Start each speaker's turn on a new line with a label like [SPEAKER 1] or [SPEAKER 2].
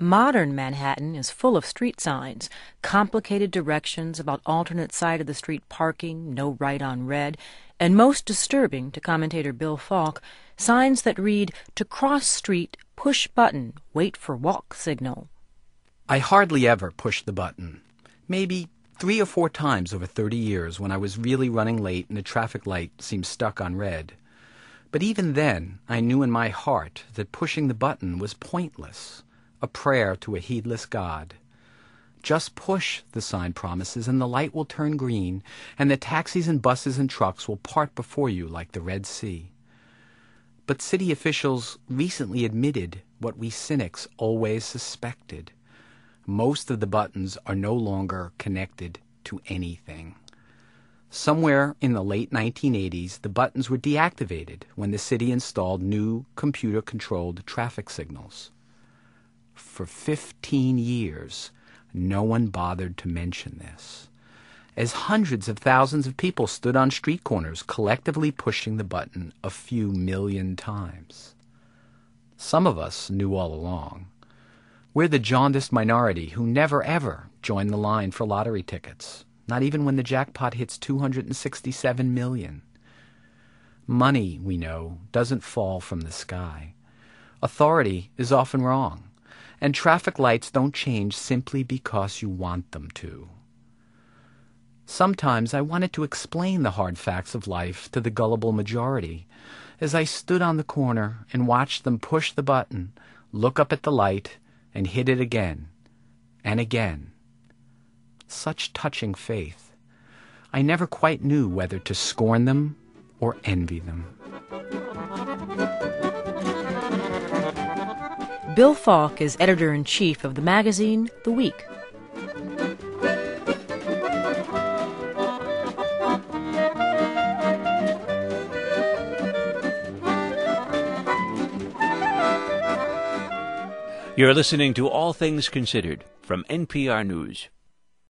[SPEAKER 1] Modern Manhattan is full of street signs, complicated directions about alternate side of the street parking, no right on red, and most disturbing to commentator Bill Falk, signs that read, "To cross street, push button, wait for walk signal."
[SPEAKER 2] I hardly ever pushed the button. Maybe 3 or 4 times over 30 years when I was really running late and the traffic light seemed stuck on red. But even then, I knew in my heart that pushing the button was pointless, a prayer to a heedless God. Just push, the sign promises, and the light will turn green, and the taxis and buses and trucks will part before you like the Red Sea. But city officials recently admitted what we cynics always suspected. Most of the buttons are no longer connected to anything. Somewhere in the late 1980s, the buttons were deactivated when the city installed new computer-controlled traffic signals. For 15 years, no one bothered to mention this, as hundreds of thousands of people stood on street corners collectively pushing the button a few million times. Some of us knew all along. We're the jaundiced minority who never ever join the line for lottery tickets, not even when the jackpot hits 267 million. Money, we know, doesn't fall from the sky. Authority is often wrong, and traffic lights don't change simply because you want them to. Sometimes I wanted to explain the hard facts of life to the gullible majority as I stood on the corner and watched them push the button, look up at the light, and hit it again and again. Such touching faith. I never quite knew whether to scorn them or envy them.
[SPEAKER 1] Bill Falk is editor-in-chief of the magazine The Week.
[SPEAKER 3] You're listening to All Things Considered from NPR News.